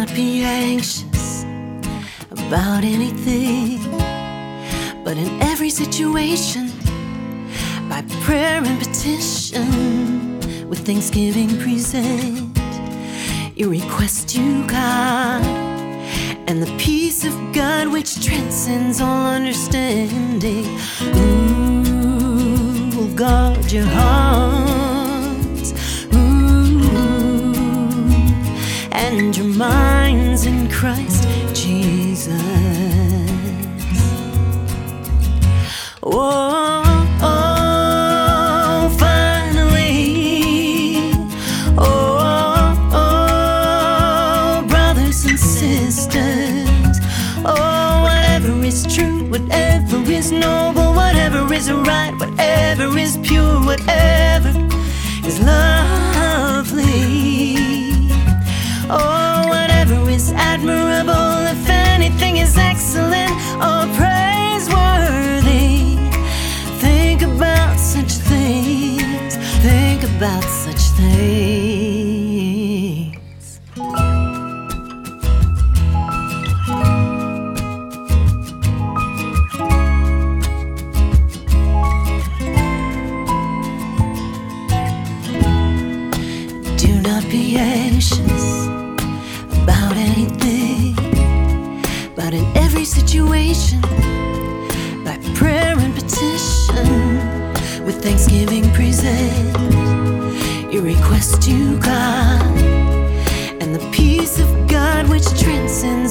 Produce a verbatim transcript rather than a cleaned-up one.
not be anxious about anything, but in every situation, by prayer and petition, with thanksgiving present your request to God, and the peace of God which transcends all understanding ooh, will guard your hearts ooh, and your minds in Christ Jesus. Oh, oh, finally, oh, oh, brothers and sisters, oh, whatever is true, whatever is noble, whatever is right, whatever is pure, whatever is lovely, oh, whatever is admirable, if anything is excellent or praiseworthy, think about such things, think about such things. Do not be anxious about anything, but in every situation, by prayer and petition, with thanksgiving present your request to God, and the peace of God which transcends